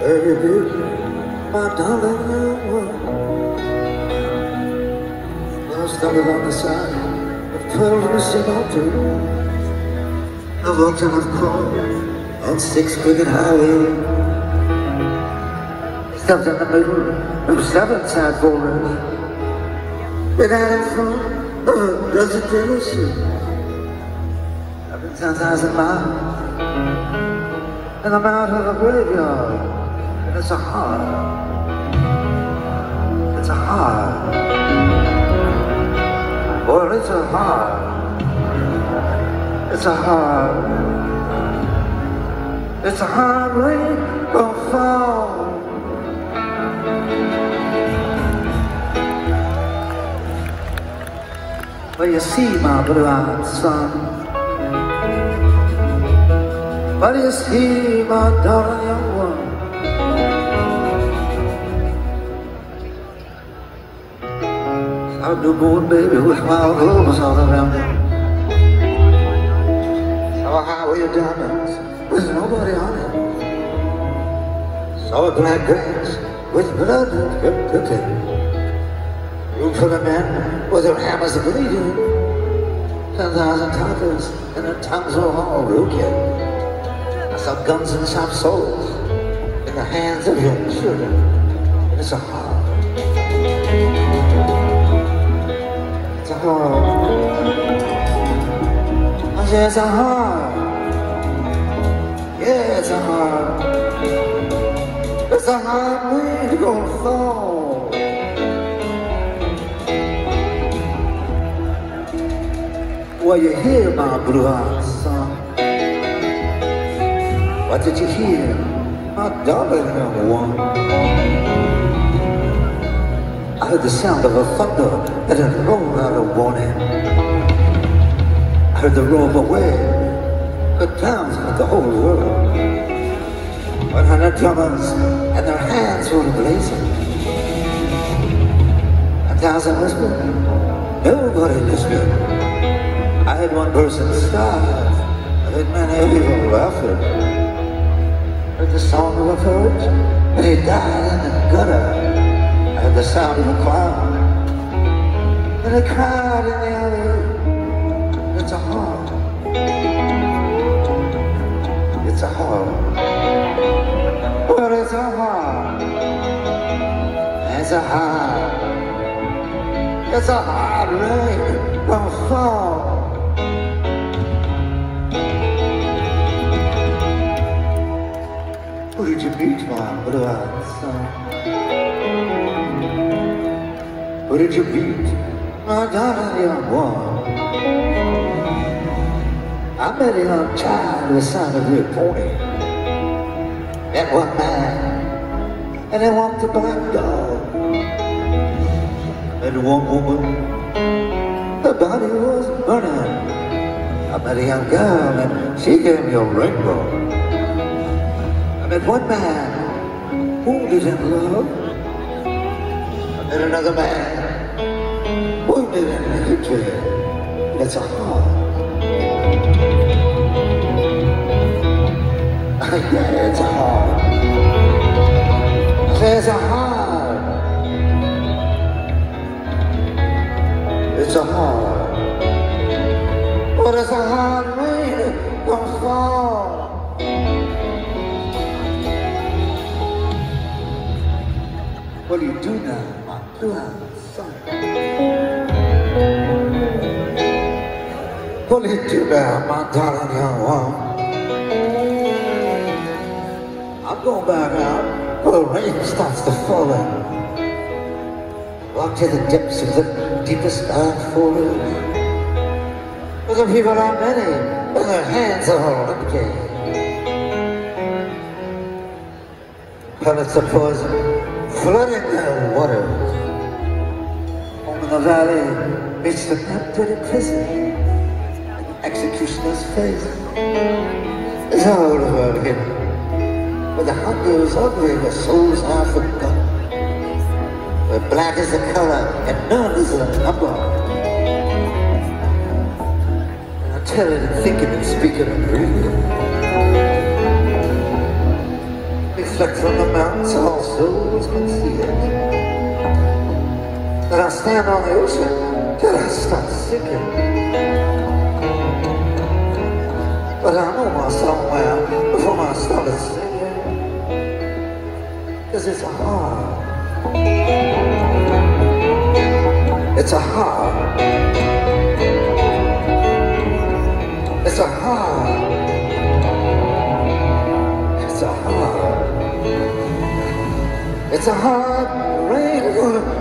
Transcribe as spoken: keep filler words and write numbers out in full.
Very good, my darling young one. I stumbled on the side of twelve Mister Mountain. I walked and I've crawled on Six Cricket Highway. Stopped in the middle of seven side borders. Been out in front of a dozen dealerships. I've been ten thousand miles, and I'm out of a graveyard. And it's a hard, it's a hard, well, it's a hard, it's a hard, it's a hard rain gonna fall. Well, you see, my blue-eyed son, well, you see, my darling young one, a newborn baby with wild roses all around him. Saw a highway of diamonds with nobody on it. Saw a black grass with blood that kept cooking. Room for the men with their hammers bleeding. Ten thousand talkers and their tongues were all broken. I saw guns and sharp swords in the hands of young children. It's a hard. It's a hard. I say it's a hard. Yeah, it's a hard. It's a hard rain gonna fall. Well, you hear my blue-eyed son? What did you hear, my darling young one? I heard the sound of a thunder that had rolled out a warning. I heard the roar of a wave that drowns out the whole world. One hundred drummers and their hands were blazing. A thousand whispered, nobody listened. I heard one person starve, I heard many people laughing. I heard the song of a poet, and he died in the gutter. I heard the sound of a clown, and he cried in the alley. It's a heart. It's a heart. Well, it's a heart. It's a heart. It's a hard rain gonna fall. Who did you meet, my blue-eyed son? Who did you meet, my darling young one? I met a young child with the sound of a pony. And one man, and he walked a black dog. And one woman, her body was burning. I met a young girl, and she gave me a rainbow. I met one man, wounded in love. I met another man, wounded in hatred. It's a heart. Yeah, it's a heart. It's a heart. It's a heart. But it's a hard rain gonna fall. What do you do now, my blue-eyed son? What do you do now, my darling young one? I'm going back out where the rain starts to fall in. Walk to the depths of the deepest dark forest. Where the people are many, and their hands are all empty. Pellets of poison flooding their waters. Home in the valley meets the empty prison. And the executioner's face is all about him. Where the hunger is ugly, the soul's half forgotten. Where black is the color and none is the number. And I tell it and thinking and speaking and breathing. reflect from the mountains, all souls can see it. Then I stand on the ocean, till I start sinking. But I know my somewhere before I started singing, 'cause it's a heart. It's a heart. It's a heart. It's a heart. It's a hard rain.